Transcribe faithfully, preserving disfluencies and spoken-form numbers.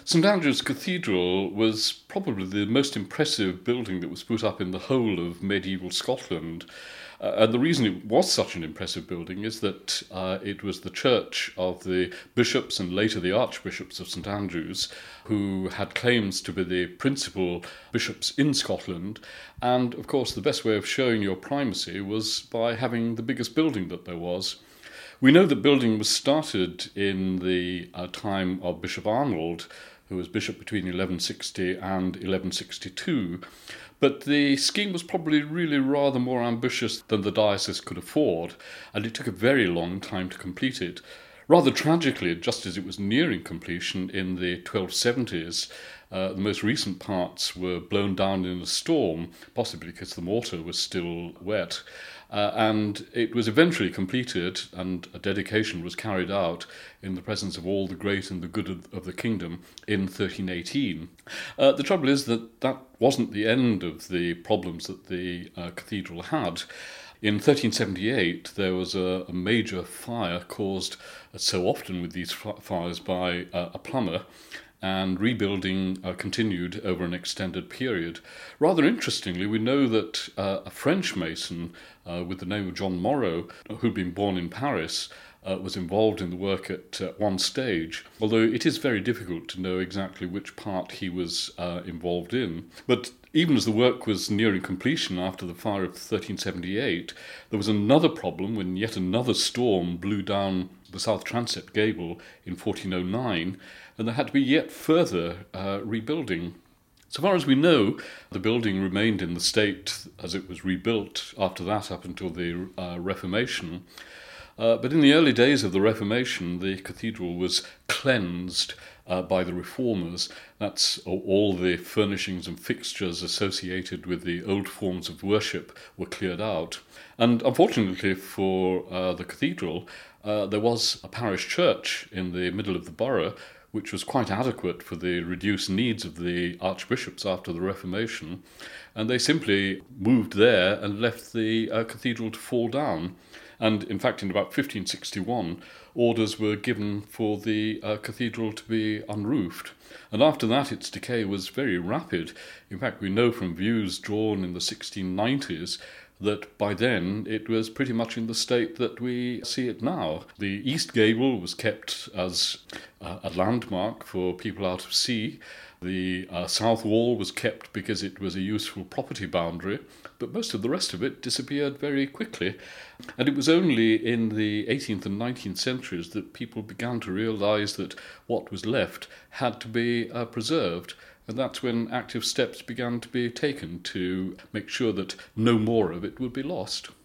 St Andrew's Cathedral was probably the most impressive building that was put up in the whole of medieval Scotland. Uh, and the reason it was such an impressive building is that uh, it was the church of the bishops and later the archbishops of St Andrews, who had claims to be the principal bishops in Scotland. And of course, the best way of showing your primacy was by having the biggest building that there was. We know that building was started in the uh, time of Bishop Arnold, who was bishop between eleven sixty and eleven sixty-two. But the scheme was probably really rather more ambitious than the diocese could afford, and it took a very long time to complete it. Rather tragically, just as it was nearing completion in the twelve seventies, uh, the most recent parts were blown down in a storm, possibly because the mortar was still wet. Uh, and it was eventually completed, and a dedication was carried out in the presence of all the great and the good of, of the kingdom in thirteen eighteen. Uh, the trouble is that that wasn't the end of the problems that the uh, cathedral had. In thirteen seventy-eight, there was a, a major fire caused, uh, so often with these f- fires, by uh, a plumber, and rebuilding uh, continued over an extended period. Rather interestingly, we know that uh, a French mason uh, with the name of John Morrow, who'd been born in Paris, uh, was involved in the work at uh, one stage, although it is very difficult to know exactly which part he was uh, involved in. But even as the work was nearing completion after the fire of thirteen seventy-eight, there was another problem when yet another storm blew down the south transept gable in fourteen oh nine, and there had to be yet further uh, rebuilding. So far as we know, the building remained in the state as it was rebuilt after that up until the uh, Reformation. Uh, but in the early days of the Reformation, the cathedral was cleansed uh, by the reformers. That's all the furnishings and fixtures associated with the old forms of worship were cleared out. And unfortunately for uh, the cathedral, uh, there was a parish church in the middle of the borough, which was quite adequate for the reduced needs of the archbishops after the Reformation, and they simply moved there and left the uh, cathedral to fall down. And in fact, in about fifteen sixty-one, orders were given for the uh, cathedral to be unroofed. And after that, its decay was very rapid. In fact, we know from views drawn in the sixteen nineties that by then it was pretty much in the state that we see it now. The east gable was kept as uh, a landmark for people out of sea. The uh, south wall was kept because it was a useful property boundary, but most of the rest of it disappeared very quickly. And it was only in the eighteenth and nineteenth centuries that people began to realise that what was left had to be uh, preserved. And that's when active steps began to be taken to make sure that no more of it would be lost.